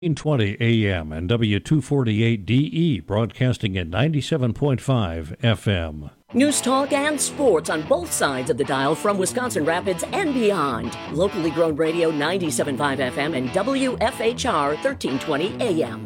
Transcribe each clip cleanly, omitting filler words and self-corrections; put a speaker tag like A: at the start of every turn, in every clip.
A: 920 AM and W248DE, broadcasting at 97.5 FM.
B: News talk and sports on both sides of the dial from Wisconsin Rapids and beyond. Locally grown radio 97.5 FM and WFHR 1320 AM.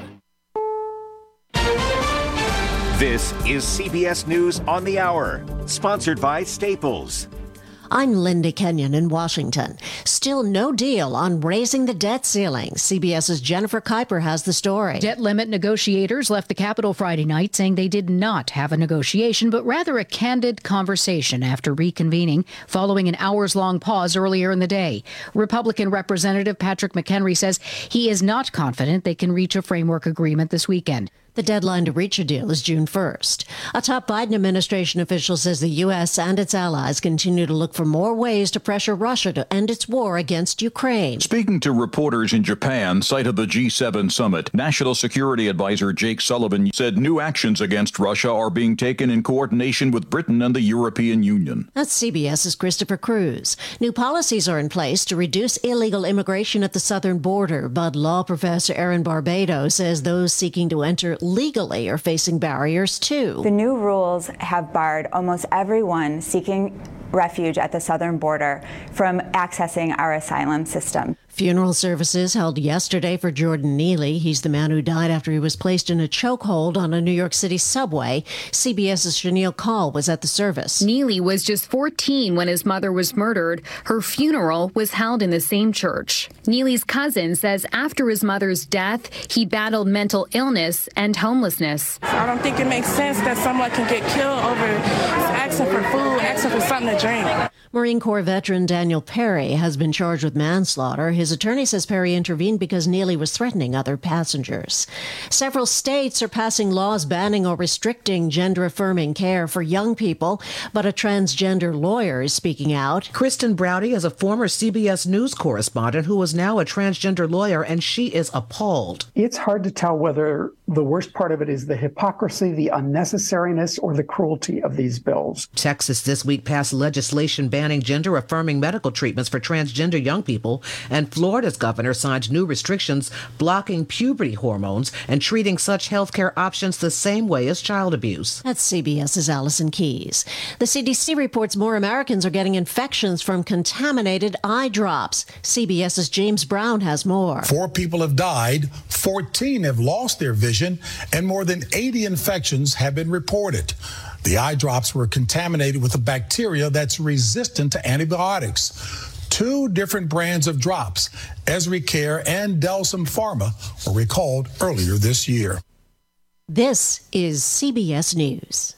C: This is CBS News on the Hour, sponsored by Staples.
D: I'm Linda Kenyon in Washington. Still no deal on raising the debt ceiling. CBS's Jennifer Kuiper has the story.
E: Debt limit negotiators left the Capitol Friday night saying they did not have a negotiation, but rather a candid conversation after reconvening following an hours-long pause earlier in the day. Republican Representative Patrick McHenry says he is not confident they can reach a framework agreement this weekend.
D: The deadline to reach a deal is June 1st. A top Biden administration official says the U.S. and its allies continue to look for more ways to pressure Russia to end its war against Ukraine.
F: Speaking to reporters in Japan, site of the G7 summit, National Security Advisor Jake Sullivan said new actions against Russia are being taken in coordination with Britain and the European Union.
D: That's CBS's Christopher Cruz. New policies are in place to reduce illegal immigration at the southern border, but law professor Aaron Barbado says those seeking to enter legally are facing barriers too.
G: The new rules have barred almost everyone seeking refuge at the southern border from accessing our asylum system.
D: Funeral services held yesterday for Jordan Neely. He's the man who died after he was placed in a chokehold on a New York City subway. CBS's Shanil Kaul was at the service.
H: Neely was just 14 when his mother was murdered. Her funeral was held in the same church. Neely's cousin says after his mother's death, he battled mental illness and homelessness.
I: I don't think it makes sense that someone can get killed over asking for food, asking for something to drink.
D: Marine Corps veteran Daniel Perry has been charged with manslaughter. His attorney says Perry intervened because Neely was threatening other passengers. Several states are passing laws banning or restricting gender-affirming care for young people, but a transgender lawyer is speaking out.
J: Kristen Browdy is a former CBS News correspondent who is now a transgender lawyer, and she is appalled.
K: It's hard to tell whether the worst part of it is the hypocrisy, the unnecessariness, or the cruelty of these bills.
J: Texas this week passed legislation banning gender-affirming medical treatments for transgender young people, and Florida's governor signed new restrictions blocking puberty hormones and treating such healthcare options the same way as child abuse.
D: That's CBS's Allison Keyes. The CDC reports more Americans are getting infections from contaminated eye drops. CBS's James Brown has more.
L: 4 people have died, 14 have lost their vision, and more than 80 infections have been reported. The eye drops were contaminated with a bacteria that's resistant to antibiotics. 2 different brands of drops, EzriCare and Delsum Pharma, were recalled earlier this year.
D: This is CBS News.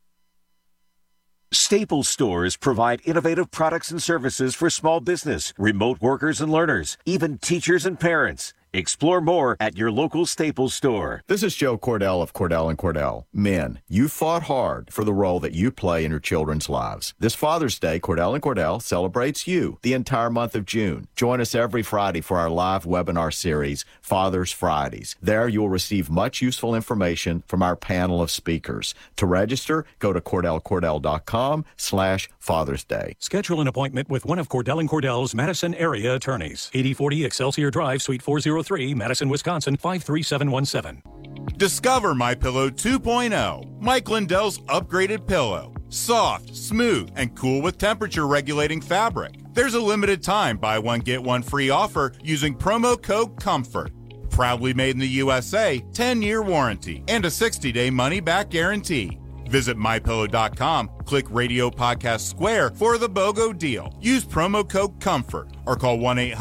C: Staples stores provide innovative products and services for small business, remote workers and learners, even teachers and parents. Explore more at your local Staples store.
M: This is Joe Cordell of Cordell & Cordell. Men, you fought hard for the role that you play in your children's lives. This Father's Day, Cordell & Cordell celebrates you the entire month of June. Join us every Friday for our live webinar series, Father's Fridays. There you'll receive much useful information from our panel of speakers. To register, go to CordellCordell.com/Father's Day.
N: Schedule an appointment with one of Cordell & Cordell's Madison area attorneys. 8040 Excelsior Drive, Suite 403, Madison, Wisconsin, 53717.
O: Discover MyPillow 2.0, Mike Lindell's upgraded pillow. Soft, smooth, and cool with temperature-regulating fabric. There's a limited time buy one, get one free offer using promo code COMFORT. Proudly made in the USA, 10-year warranty, and a 60-day money-back guarantee. Visit MyPillow.com, click Radio Podcast Square for the BOGO deal. Use promo code COMFORT or call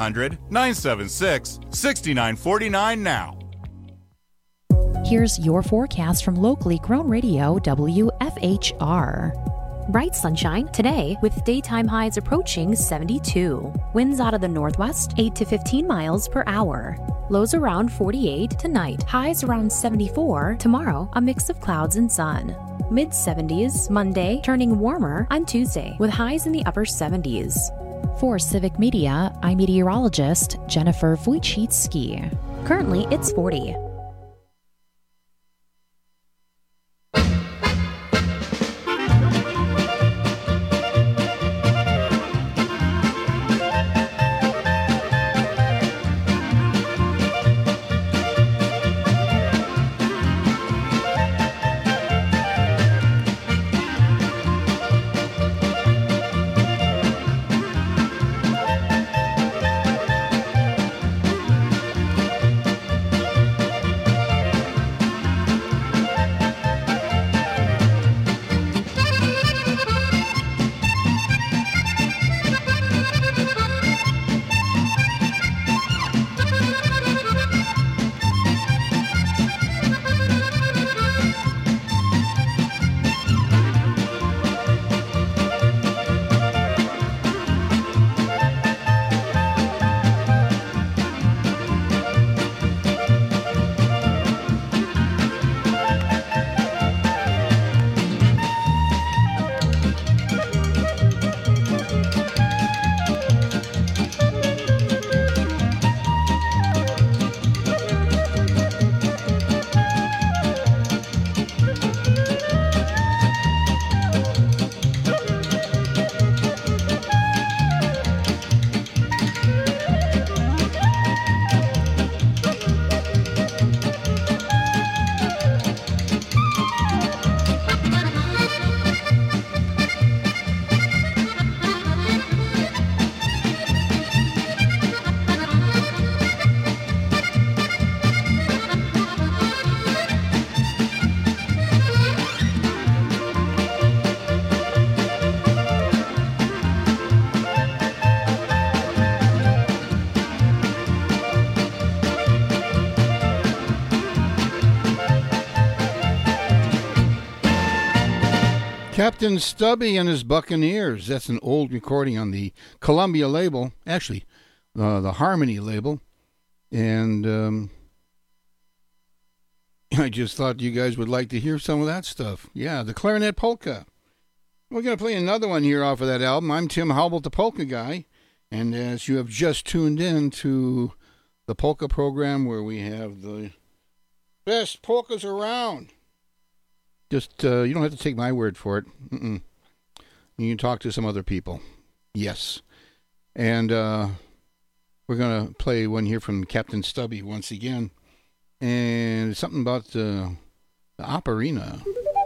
O: 1-800-976-6949 now.
P: Here's your forecast from locally grown radio WFHR. Bright sunshine today with daytime highs approaching 72. Winds out of the northwest 8 to 15 miles per hour. Lows around 48 tonight. Highs around 74 tomorrow. A mix of clouds and sun. Mid-70s Monday, turning warmer on Tuesday with highs in the upper 70s. For Civic Media, I'm meteorologist Jennifer Wojcicki. Currently, it's 40.
Q: Captain Stubby and his Buccaneers. That's an old recording on the Columbia label, actually, the Harmony label. And I just thought you guys would like to hear some of that stuff. Yeah, the Clarinet Polka. We're going to play another one here off of that album. I'm Tim Howell, the Polka Guy. And as you have just tuned in to the Polka program where we have the best polkas around. Just, you don't have to take my word for it. You can talk to some other people. Yes. And we're going to play one here from Captain Stubby once again. And it's something about the operina.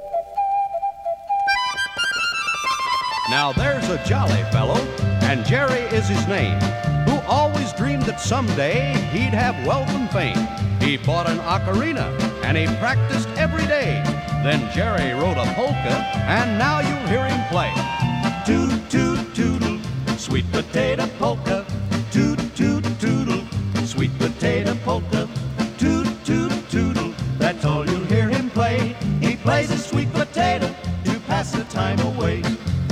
R: Now there's a jolly fellow, and Jerry is his name, who always dreamed that someday he'd have wealth and fame. He bought an ocarina, and he practiced every day. Then Jerry wrote a polka, and now you'll hear him play. Toot, toot, toodle, sweet potato polka. Toot, toot, toodle, sweet potato polka. Toot, toot, toodle, that's all you'll hear him play. He plays a sweet potato to pass the time away.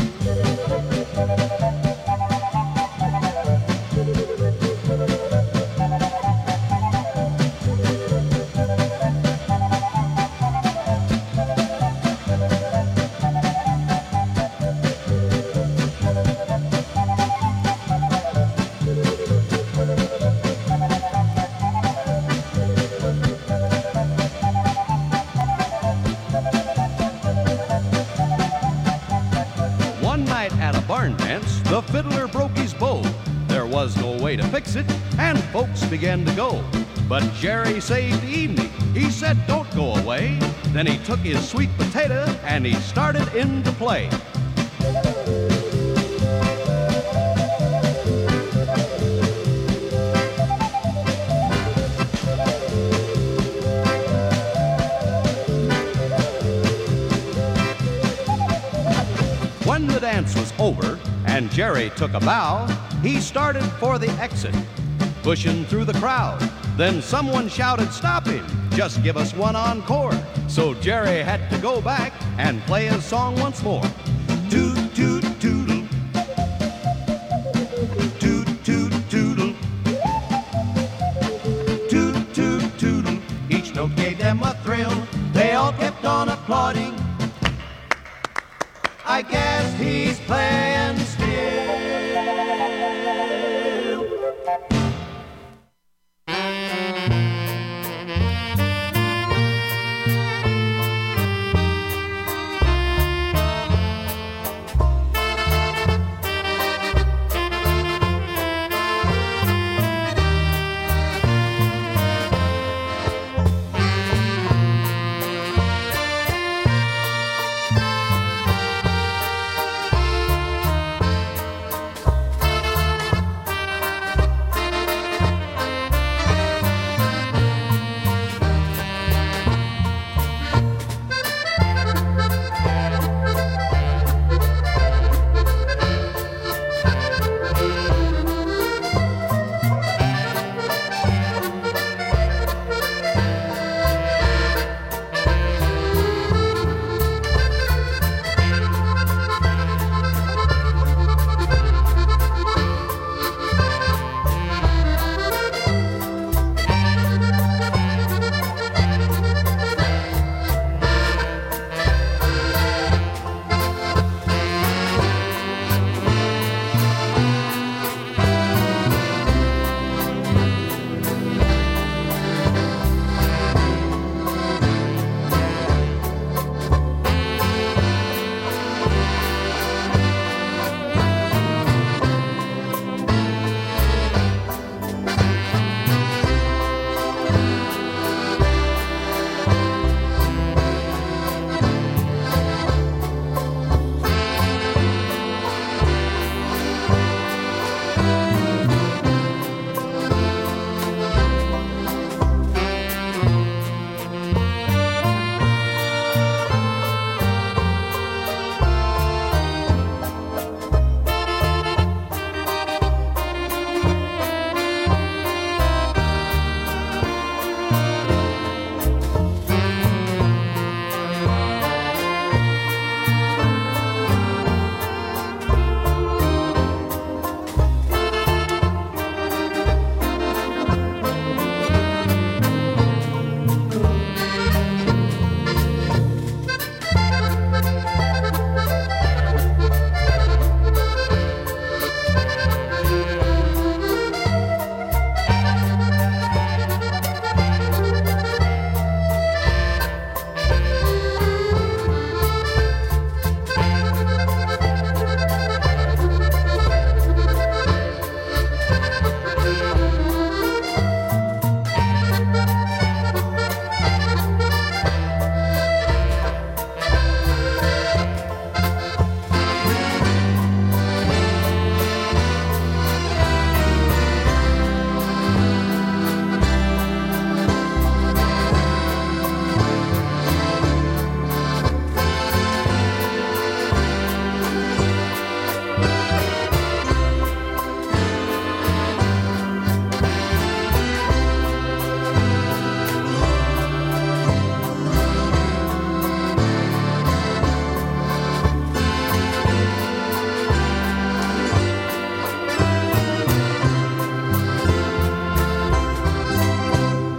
R: The fiddler broke his bow. There was no way to fix it, and folks began to go. But Jerry saved the evening. He said, don't go away. Then he took his sweet potato, and he started in to play. When the dance was over, and Jerry took a bow, he started for the exit, pushing through the crowd. Then someone shouted, stop him, just give us one encore. So Jerry had to go back and play his song once more. Toot, toot, toodle. Toot, toot, toodle. Toot, toot, toodle. Each note gave them a thrill. They all kept on applauding. I guess he's playing still.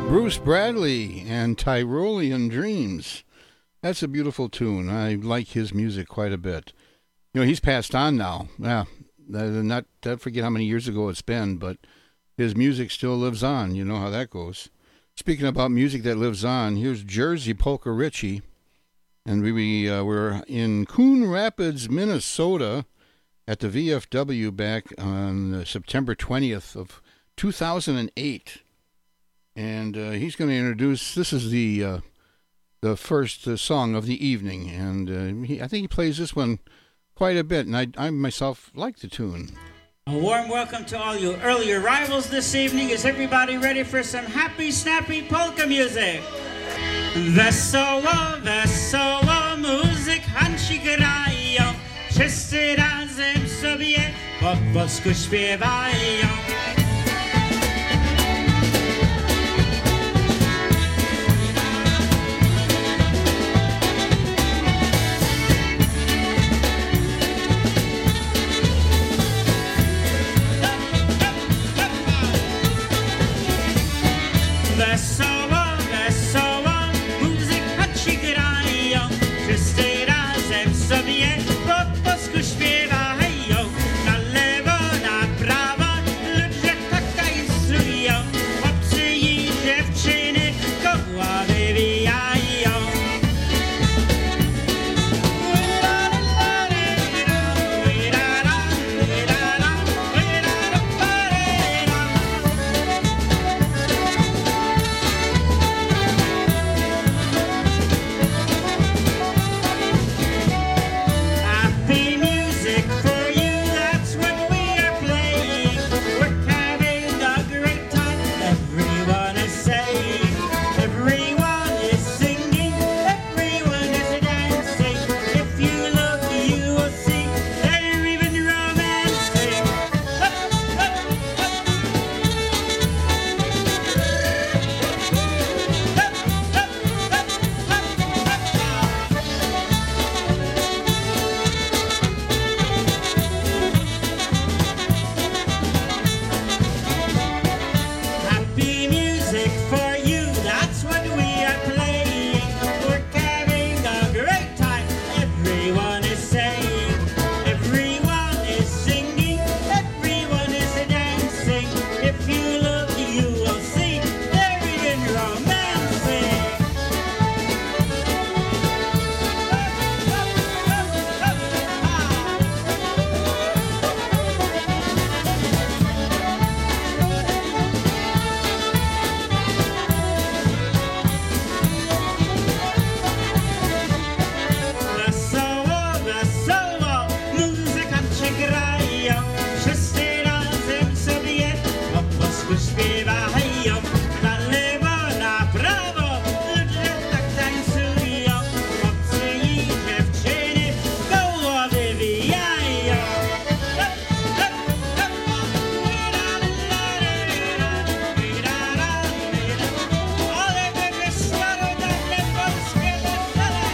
Q: Bruce Bradley and Tyrolean Dreams. That's a beautiful tune. I like his music quite a bit. You know, he's passed on now. Yeah, not I forget how many years ago it's been, but his music still lives on. You know how that goes. Speaking about music that lives on, here's Jersey Polka Richie. And we're in Coon Rapids, Minnesota at the VFW back on September 20th of 2008. And he's going to introduce, this is the first song of the evening. And I think he plays this one quite a bit. And I myself like the tune.
S: A warm welcome to all you early arrivals this evening. Is everybody ready for some happy, snappy polka music? Wesoło, wesoło, muzyk hanci grają, wszyscy razem sobie po polsku śpiewają. Wesoło, wesoło, muzyk hanci grają, wszyscy razem sobie po polsku śpiewają. Na lewo, na prawo, ludzie tak tańcują, chłopcy i dziewczyny koła wywijają. Happy music for you, that's what we are playing. We're having a great time, everyone is saying. Everyone is singing, everyone is dancing. If you look, you will see they're even romancing. Happy music for you, that's what we are playing. We're having a great time, everyone is saying. Everyone is singing, everyone is dancing. If you look, you will see they're even romancing. Wesoło, wesoło, muzykanci grają, wszyscy razem sobie po polsku śpiewają. Na lewo, na prawo, ludzie tak tańcują, chłopcy i dziewczyny koło wywijają. Ale będzie starodawne polskie wesele.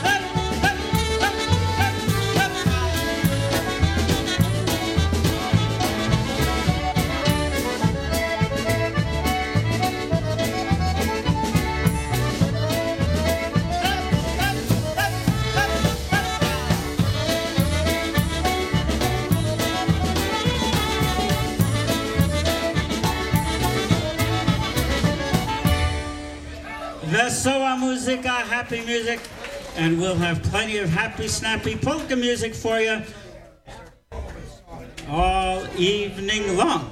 S: Wesoła muzyka, happy music, and we'll have plenty of happy, snappy polka music for you all evening long.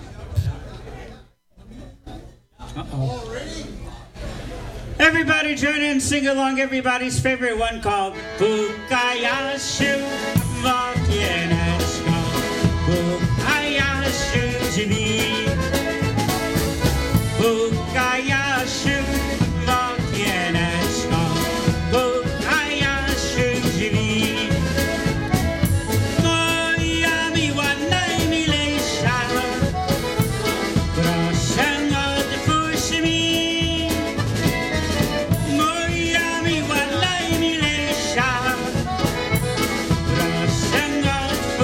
S: Uh-oh. Everybody join in, sing along everybody's favorite one called Bukajasiu Wokieneczko, Bukajasiu drzwi, Bukajasiu Wokieneczko, Bukajasiu drzwi. Moja miła, najmilejsza, proszę otwórz mi. Moja miła, najmilejsza, proszę otwórz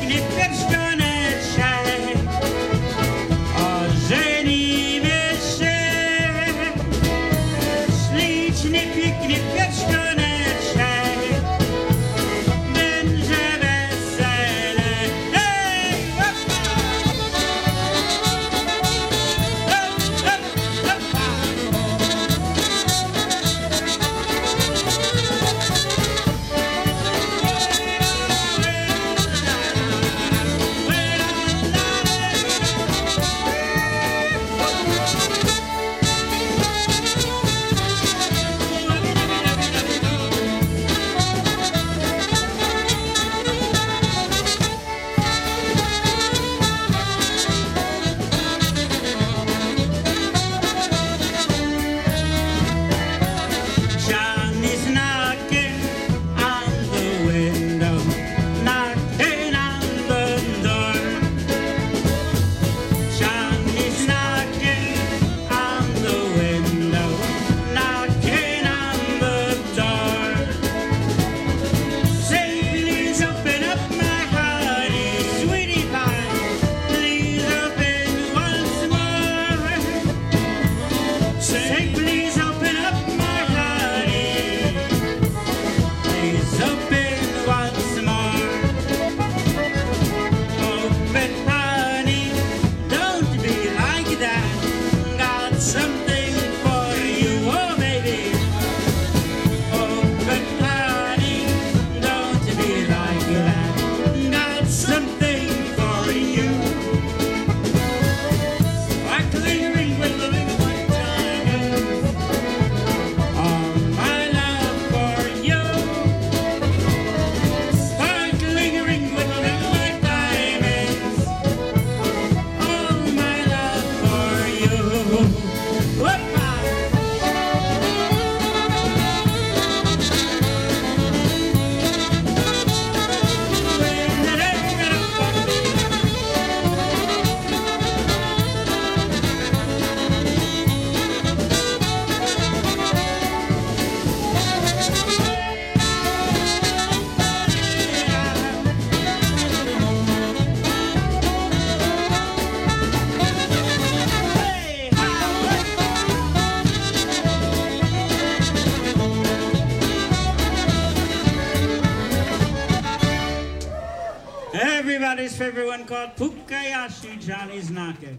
S: Everybody's favorite one called Pukayashi, Johnny's Knocking.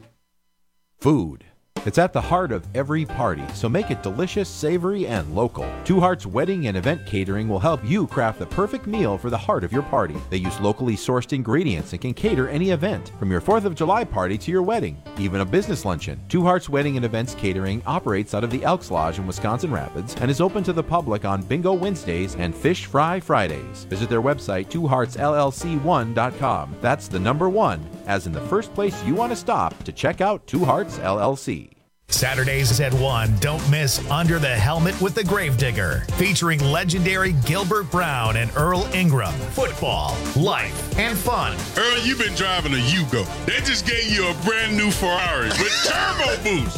T: Food. It's at the heart of every party, so make it delicious, savory, and local. Two Hearts Wedding and Event Catering will help you craft the perfect meal for the heart of your party. They use locally sourced ingredients and can cater any event, from your 4th of July party to your wedding, even a business luncheon. Two Hearts Wedding and Events Catering operates out of the Elks Lodge in Wisconsin Rapids and is open to the public on Bingo Wednesdays and Fish Fry Fridays. Visit their website, twoheartsllc1.com. That's the number 1, as in the first place you want to stop to check out Two Hearts LLC.
U: Saturdays at 1, don't miss Under the Helmet with the Gravedigger, featuring legendary Gilbert Brown and Earl Ingram. Football, life, and fun.
V: Earl, you've been driving a Yugo. They just gave you a brand new Ferrari with turbo boost.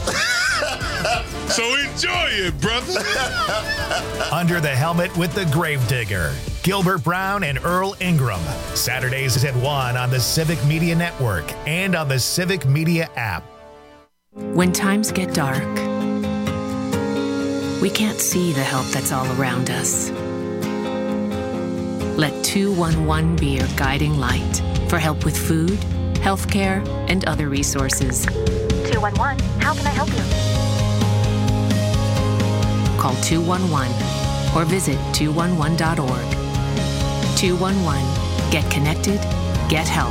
V: So enjoy it, brother.
U: Under the Helmet with the Gravedigger, Gilbert Brown and Earl Ingram. Saturdays at 1 on the Civic Media Network and on the Civic Media app.
W: When times get dark, we can't see the help that's all around us. Let 211 be your guiding light for help with food, healthcare, and other resources.
X: 211, how can I help you?
W: Call 211 or visit 211.org. 211, get connected, get help.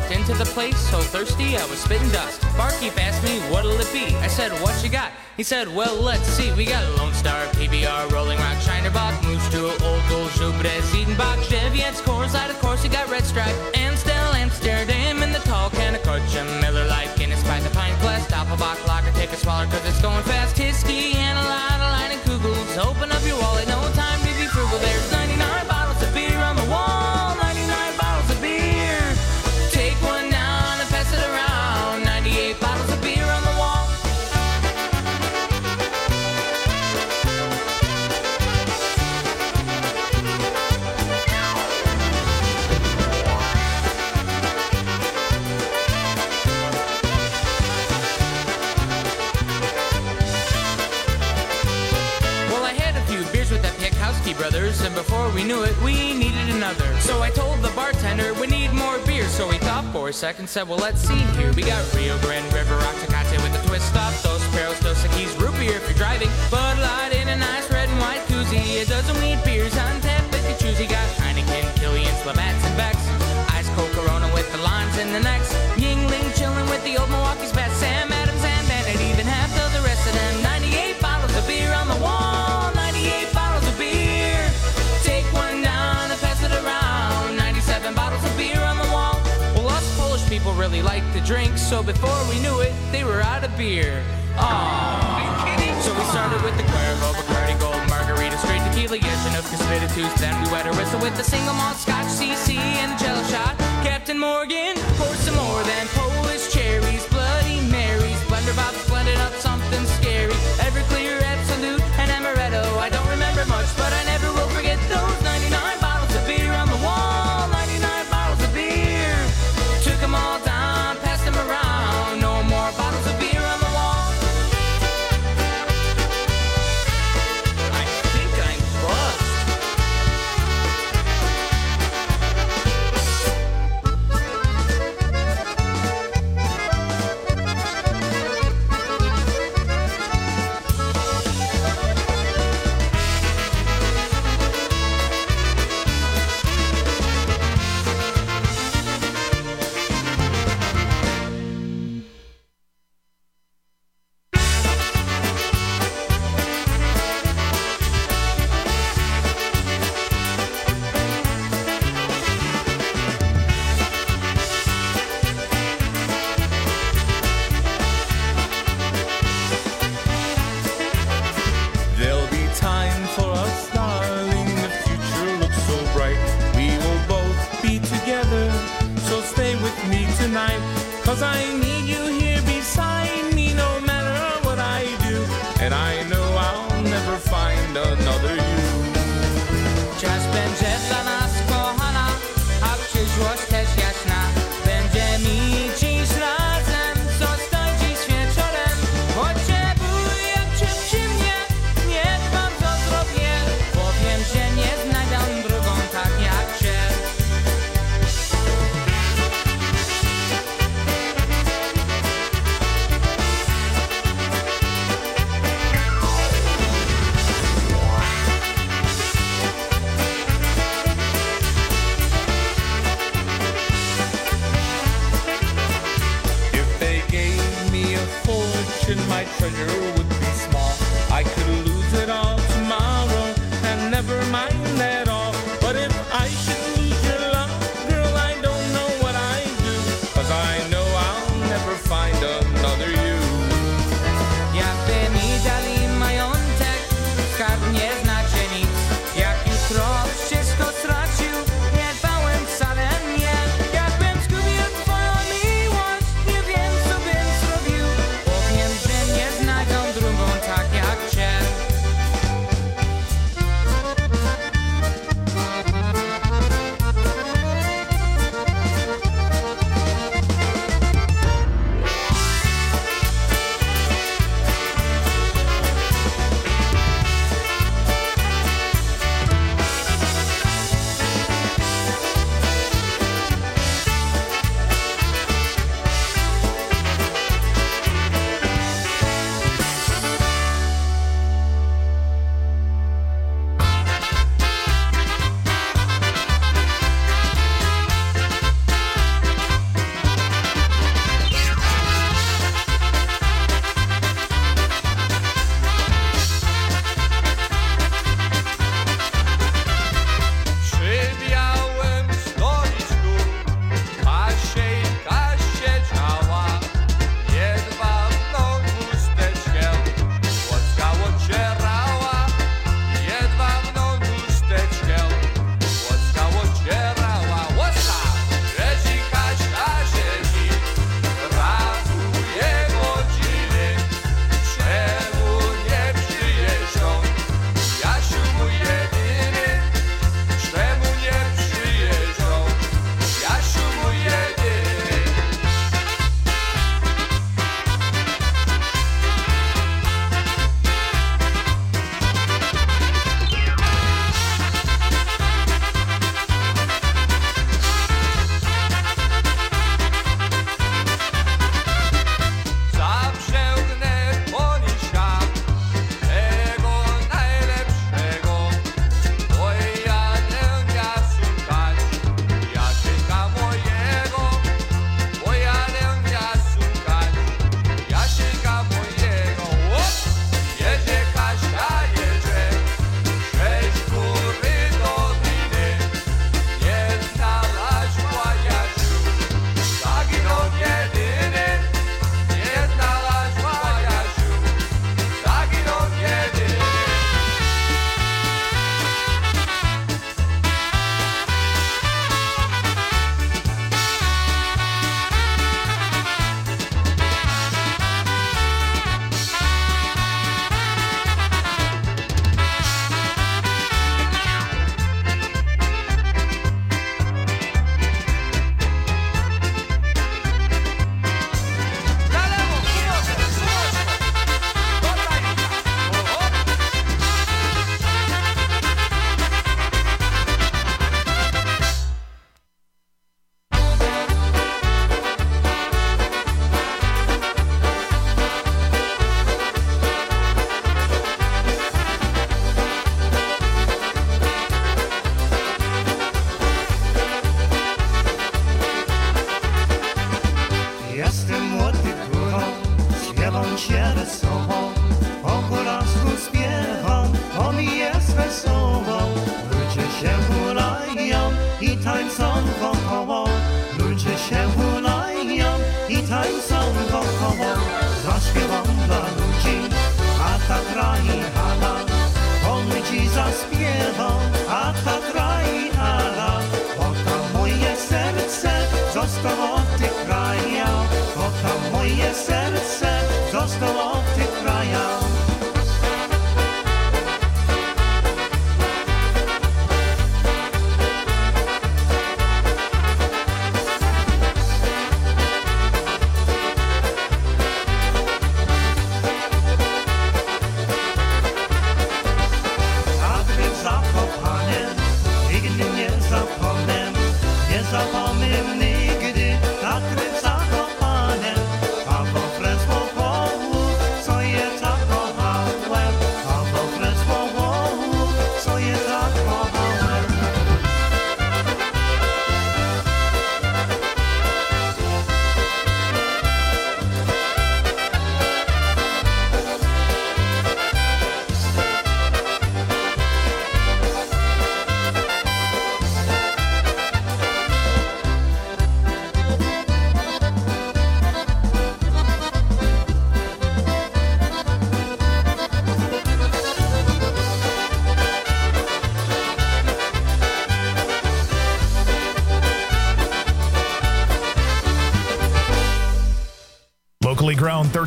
A: walked into the place, so thirsty I was spitting dust. Barkeep asked me, what'll it be? I said, what you got? He said, well, let's see. We got a Lone Star, PBR, Rolling Rock, Shinerbach, Moose Jewel, Old Gold, Jupiter, Ziedenbach, Cheviet's, Coors Light, of course, you got Red Stripe, Amstel, Amsterdam, and the tall can of Korcha, Miller Lite, Guinness by the pint glass, Doppelbock, Lager, take a smaller cause it's going fast, Hiskey, and a line of Kugels. Open up your wallet, no time to be frugal. There's 99 bottles of beer on the wall, 99 bottles of beer. Take one down and pass it around, 98 bottles of beer on the wall. Brothers, and before we knew it, we needed another. So I told the bartender we need more beer. So he thought for a second, said, well, let's see here. We got Rio Grande, River Rock, Tecate with a twist top, Dos Perros, Dos Equis, root beer if you're driving, Bud Light in a nice red and white koozie, a dozen wheat beers on tap if you choose. You got Heineken, Killian's, Labatt's, and Beck's, Ice Cold Corona with the limes and the necks, Yingling chilling with the old Milwaukee's best, Sam Adams and Bennett, even half of the rest of them. 98 bottles of beer on the wall, 98 bottles of beer. Take one down and pass it around. 97 bottles of beer on the wall. Well, us Polish people really like to drink, so before we knew it, they were out of beer. Aww. So we started with the Cuervo, Bacardi Gold, Margarita, straight tequila, Yezhinov, Spiritus. Then we wet a whistle with the single malt Scotch, CC, and a jello shot. Captain Morgan poured some more than Polish cherries, Bloody Marys, Blunderbox blended up something scary. Everclear, Absolute, and Amaretto. I don't remember much, but I never will forget those 99 bottles of beer on the wall, 99 bottles of beer. Took them all down, passed them around, no more bottles of beer on the wall. I think I'm buzzed.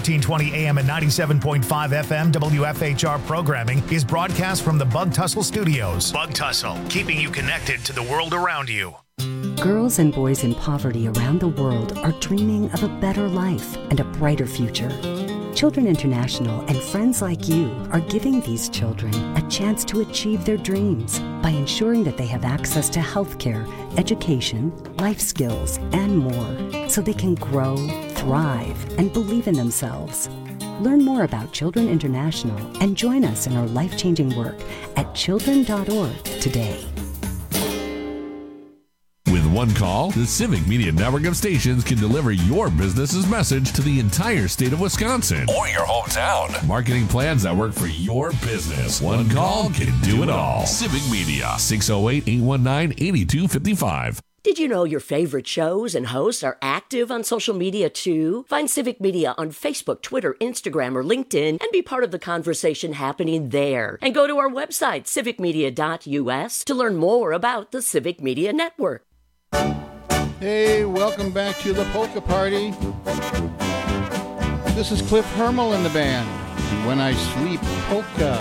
U: 1420 AM and 97.5 FM WFHR programming is broadcast from the Bug Tussle Studios. Bug Tussle, keeping you connected to the world around you.
B: Girls and boys in poverty around the world are dreaming of a better life and a brighter future. Children International and friends like you are giving these children a chance to achieve their dreams by ensuring that they have access to healthcare, education, life skills, and more, so they can grow, thrive, and believe in themselves. Learn more about Children International and join us in our life-changing work at children.org today.
E: With one call, the Civic Media Network of stations can deliver your business's message to the entire state of Wisconsin or your hometown. Marketing plans that work for your business. One call can do it all. Civic Media, 608-819-8255.
F: Did you know your favorite shows and hosts are active on social media too? Find Civic Media on Facebook, Twitter, Instagram, or LinkedIn and be part of the conversation happening there. And go to our website, civicmedia.us, to learn more about the Civic Media Network.
Q: Hey, welcome back to the Polka Party. This is Cliff Hermel and the band. When I Sleep Polka.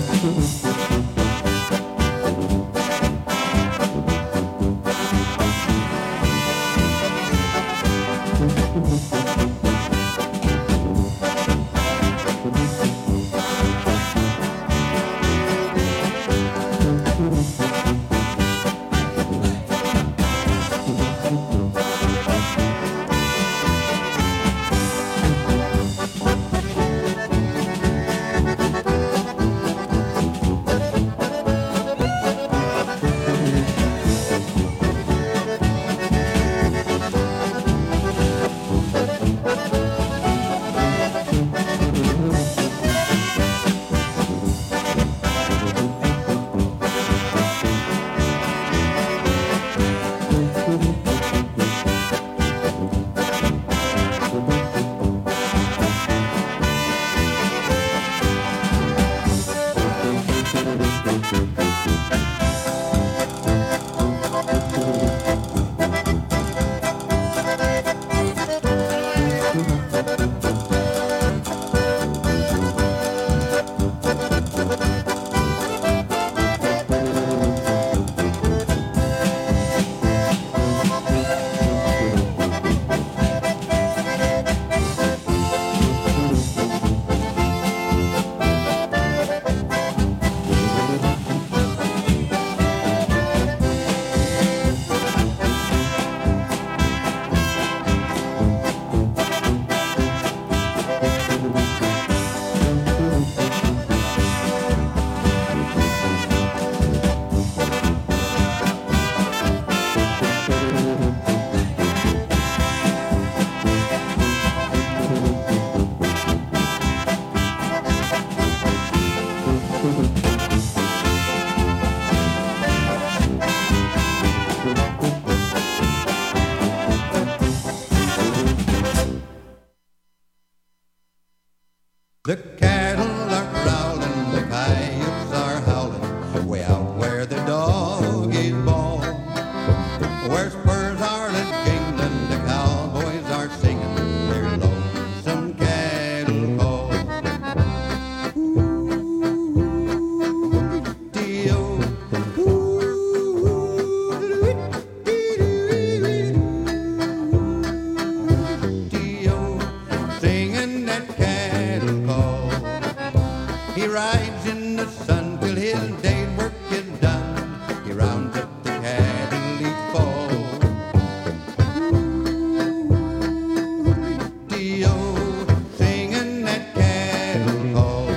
G: The cattle are growling, the coyotes are howling, way out where the doggies bawl. Where spurs are a-jingling, the cowboys are singing their lonesome cattle call. Ooh-dee-oh, ooh-dee-oh, singing that cattle call. He rides in the sun till his day's work is done. He rounds up the cattle each fall. Ooh-dee-oh, singing that cattle call.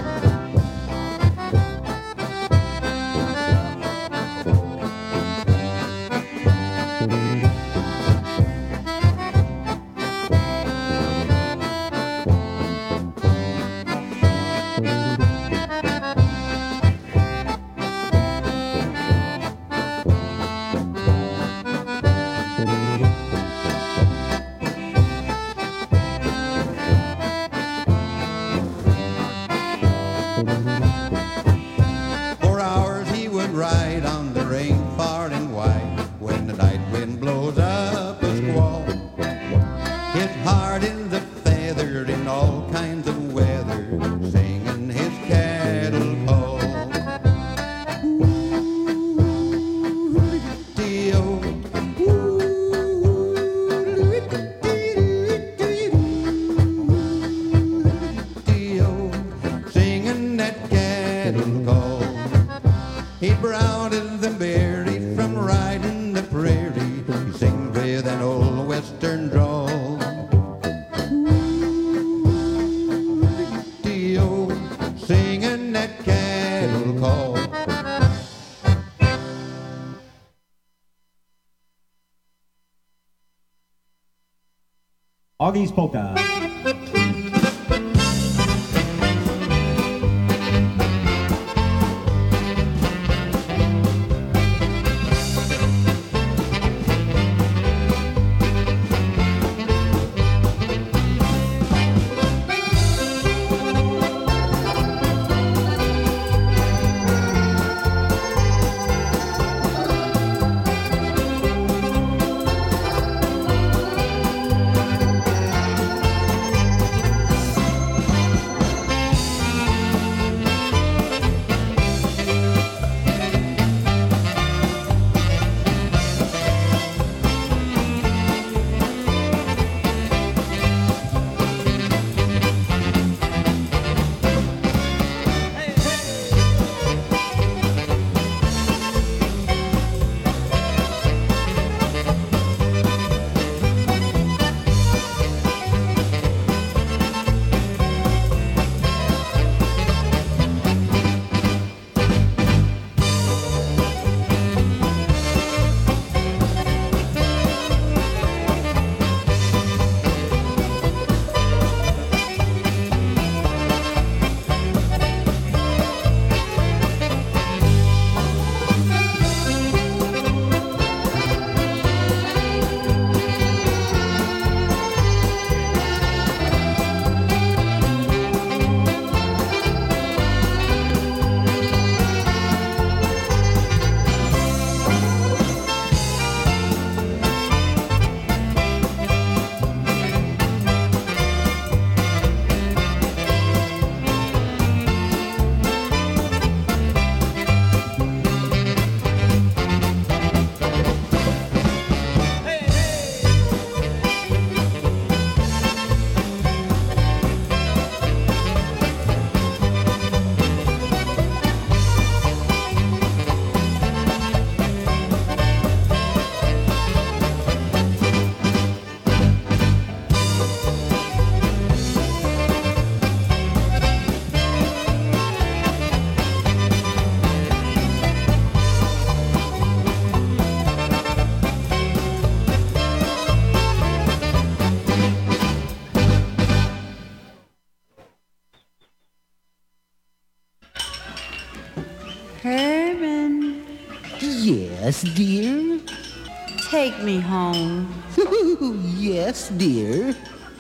G: cattle call. He browned them berries from riding the prairie. He sings with an old western drawl. Ooh, singing that cattle call.
H: Augie's Polka.
I: Herman.
J: Yes, dear?
I: Take me home.
J: Yes, dear.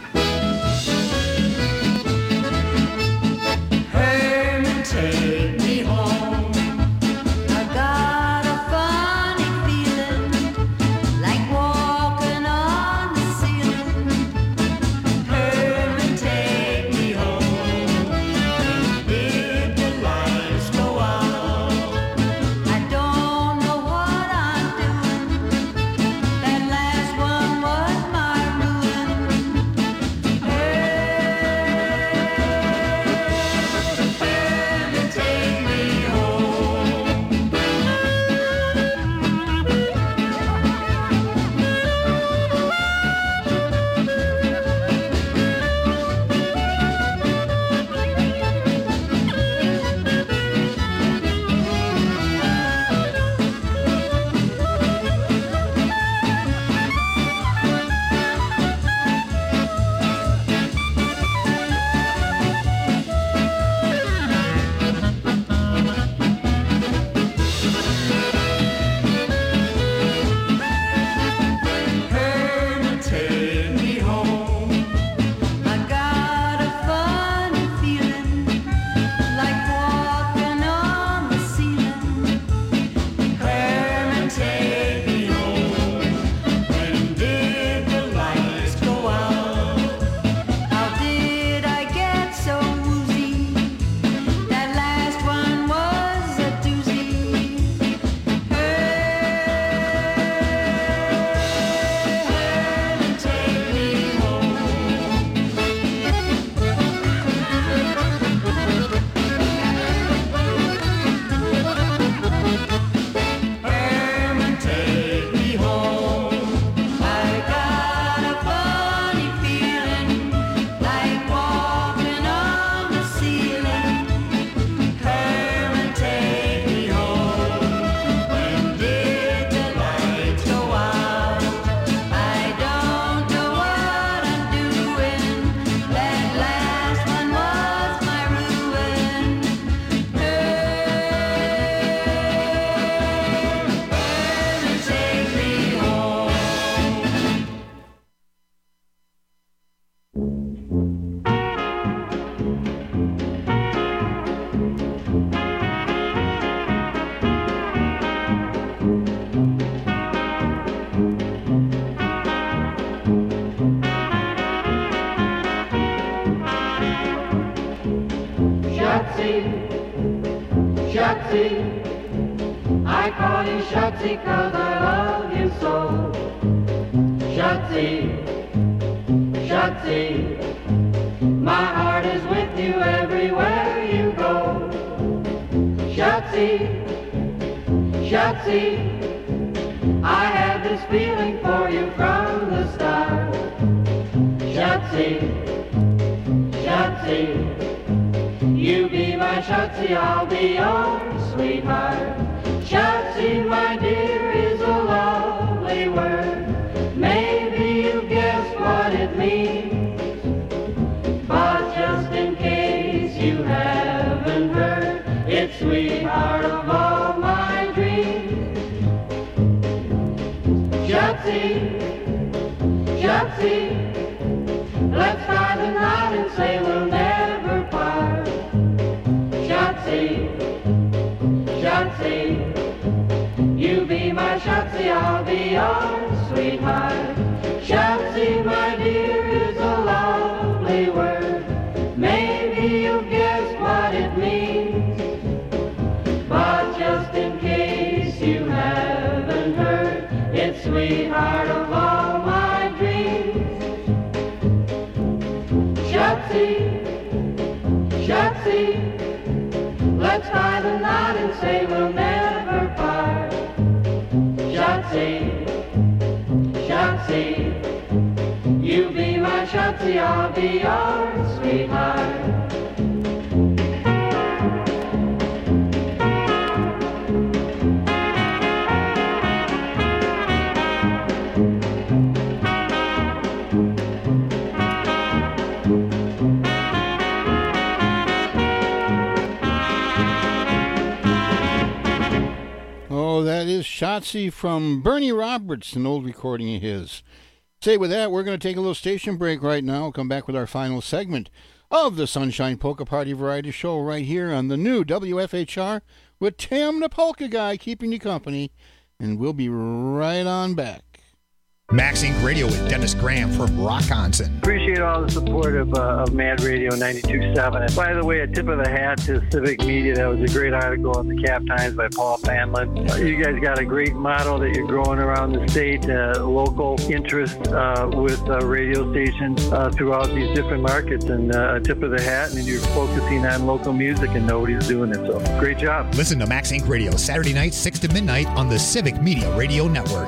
I: Herman, take me home. I got a funny feeling, like walking on the ceiling. Herman, take me home. If the lights go out, I don't know what I'm doing. That last one was my ruin. Shotzi, I call you Shotzi 'cause I love you so. Shotzi, Shotzi, my heart is with you everywhere you go. Shotzi, Shotzi, I have this feeling for you from the start. Shotzi, Shotzi, you be my Shotzi, I'll be your sweetheart. Shotzi, my dear, is a lovely word. Maybe you guessed what it means, but just in case you haven't heard, it's sweetheart of all my dreams. Shotzi, Shotzi, let's tie the knot and say we'll never part. Shotzi, Shotzi, you be my Shotzi, I'll be your sweetheart. Shotzi, my dear, is a lovely word. Maybe you guessed what it means, but just in case you haven't heard, it's sweetheart of all my dreams. Shotzi, Shotzi, let's tie the knot and say we'll never part. Shotzi, Shotzi, you be my Shotzi, I'll be your sweetheart.
Q: Oh, that is Shotzi from Bernie Roberts, an old recording of his. Say, with that, we're going to take a little station break right now. We'll come back with our final segment of the Sunshine Polka Party Variety Show right here on the new WFHR with Tim the Polka Guy keeping you company. And we'll be right on back.
D: Max Inc. Radio with Dennis Graham from Rockonson.
H: Appreciate all the support of Mad Radio 92.7. And by the way, a tip of the hat to Civic Media. That was a great article in the Cap Times by Paul Fanlin. You guys got a great model that you're growing around the state, local interest with radio stations throughout these different markets. And a tip of the hat, and you're focusing on local music and nobody's doing it. So great job.
D: Listen to Max Inc. Radio Saturday night, 6 to midnight on the Civic Media Radio Network.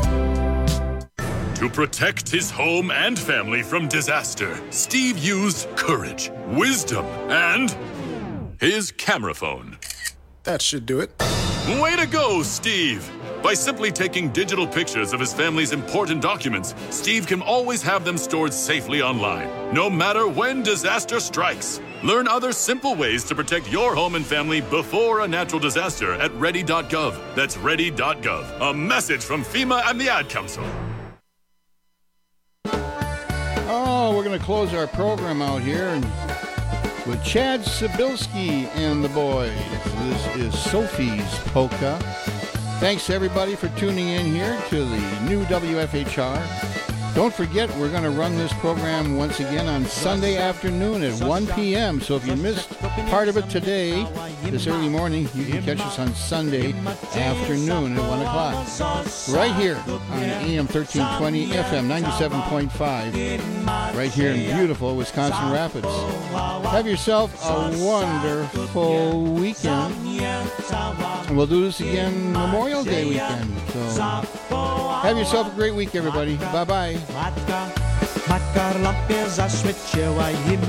K: To protect his home and family from disaster, Steve used courage, wisdom, and his camera phone.
L: That should do it.
K: Way to go, Steve! By simply taking digital pictures of his family's important documents, Steve can always have them stored safely online, no matter when disaster strikes. Learn other simple ways to protect your home and family before a natural disaster at ready.gov. That's ready.gov. A message from FEMA and the Ad Council.
Q: Oh, we're going to close our program out here with Chad Sibilski and the boys. This is Sophie's Polka. Thanks, everybody, for tuning in here to the new WFHR. Don't forget, we're going to run this program once again on Sunday afternoon at 1 p.m. So if you missed part of it today, this early morning, you can catch us on Sunday afternoon at 1 o'clock. Right here on AM 1320, FM 97.5, right here in beautiful Wisconsin Rapids. Have yourself a wonderful weekend. And we'll do this again Memorial Day weekend. So have yourself a great week, everybody. Bye-bye.
Y: Matka lampie zaświeciła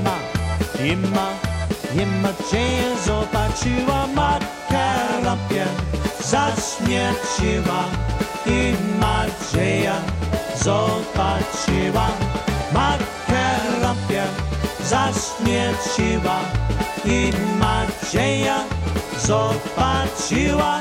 Y: Ima dzieje zobaczyła Matka lampie zaświeciła Ima dzieje zobaczyła Matka lampie zaświeciła Ima dzieje zobaczyła.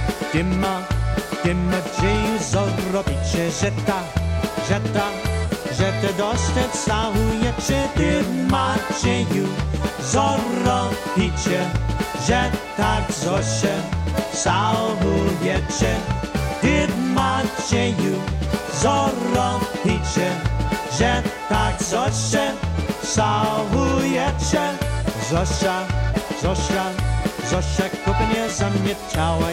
Y: Dyma dzieju zrobicie, że ta że te doście całujecie, ty macie ju zorobicie, że tak Zosie całujecie, ty macie ju zorobicie, że tak Zosie całujecie. Zosia, Zosia, Zosia kupnie zamieciała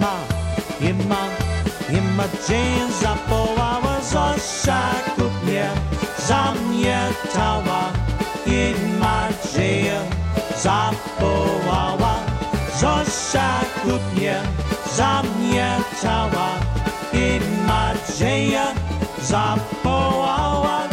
Y: ima dzień zapołała. Zosia kupnie zamietała, ima dzień zapołała. Zosia kupnie zamietała, ima dzień zapołała.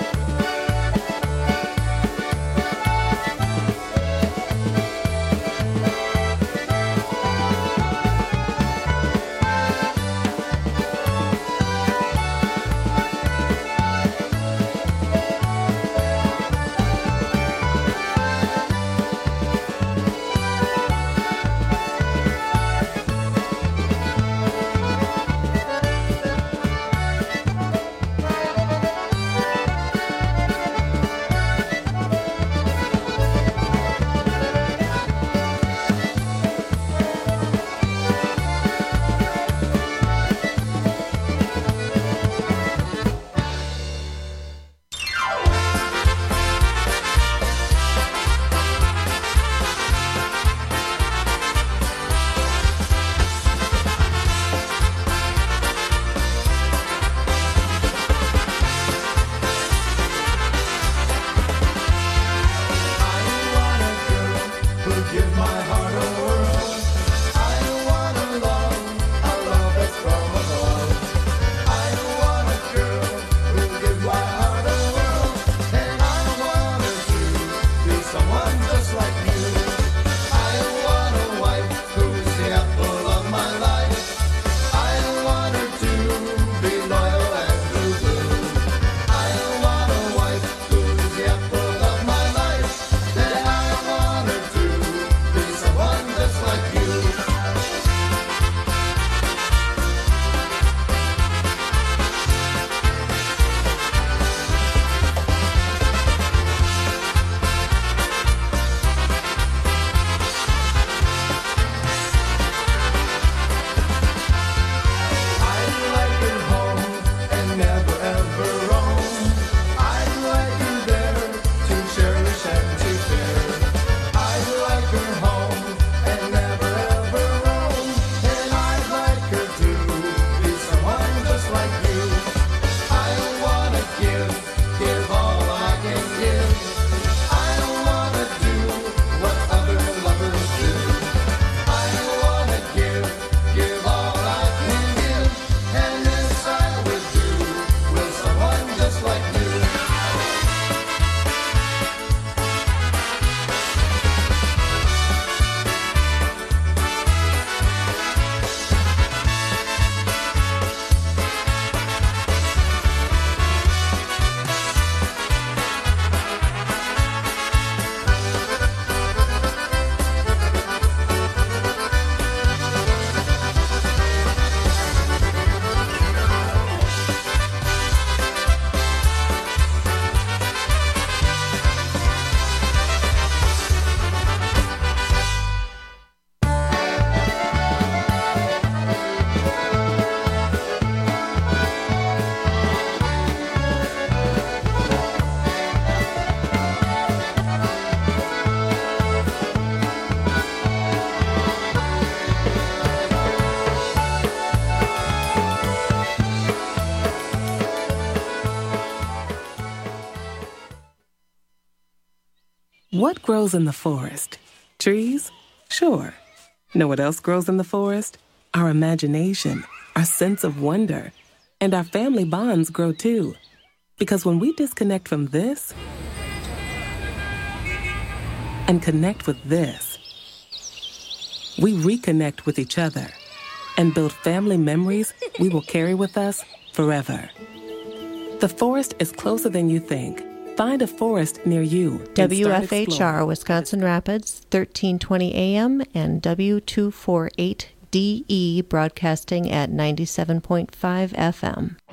C: What grows in the forest? Trees? Sure. Know what else grows in the forest? Our imagination, our sense of wonder, and our family bonds grow too. Because when we disconnect from this and connect with this, we reconnect with each other and build family memories we will carry with us forever. The forest is closer than you think. Find a forest near you.
M: WFHR, Wisconsin Rapids, 1320 AM and W248DE broadcasting at 97.5 FM.